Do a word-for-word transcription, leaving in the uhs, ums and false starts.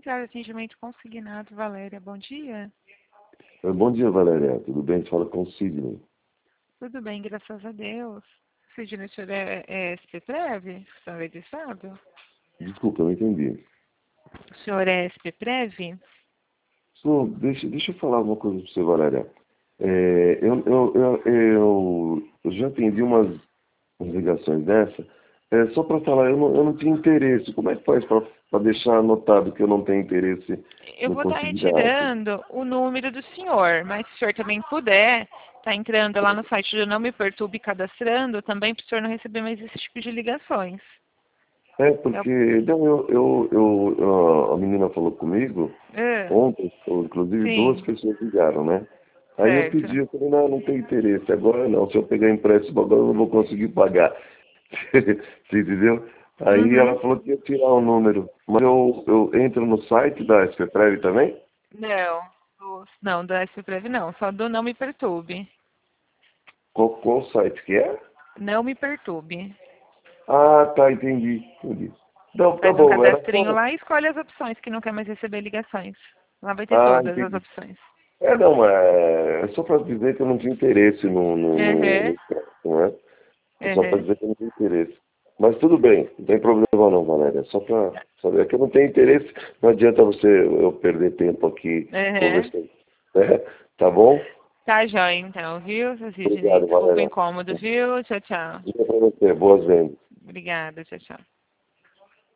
Central de Atendimento Consignado, Valéria, bom dia. Bom dia, Valéria. Tudo bem? Fala com o Sidney. Tudo bem, graças a Deus. Sidney, o senhor é, é S P Prev? O senhor é de Estado? Desculpa, eu não entendi. O senhor é S P Prev? Só, deixa, deixa eu falar uma coisa para você, Valéria. É, eu, eu, eu, eu, eu já atendi umas, umas ligações dessa. É, só para falar, eu não, eu não tinha interesse. Como é que faz para deixar anotado que eu não tenho interesse Eu no vou estar consignado? retirando o número do senhor, mas se o senhor também puder, está entrando lá no site do Não Me Perturbe e cadastrando também para o senhor não receber mais esse tipo de ligações. É, Eu, porque não, eu, eu, eu, eu- a menina falou comigo é, ontem, ou, inclusive duas sim, pessoas ligaram, né? Aí eu certo. pedi, eu falei, não, não tem interesse, agora não, se eu pegar empréstimo agora eu não vou conseguir pagar. Você entendeu? Aí ela Uhum. falou que ia tirar o número. Mas eu, eu entro no site da S P Prev também? Não, do, não, da S P Prev não, só do Não Me Perturbe. Qual, qual site que é? Não Me Perturbe. Ah, tá, entendi, entendi. Não, tá Faz um bom, era cadastrinho só. lá e escolhe as opções que não quer mais receber ligações. Lá vai ter Ah, todas as entendi. opções. É, não, é, é só para dizer que eu não tinha interesse no, no, no, Uhum, no crédito, né? É só para uhum. dizer que eu não tenho interesse. Mas tudo bem, não tem problema não, Valéria. É só para saber que eu não tenho interesse, não adianta você eu perder tempo aqui Uhum. conversando. Né? Tá bom? Tá jóia então, viu, seu Sidney? Obrigado, Desculpa o Valéria. incômodo, viu? Tchau, tchau. Diga para você, boas vendas. Obrigada, tchau, tchau.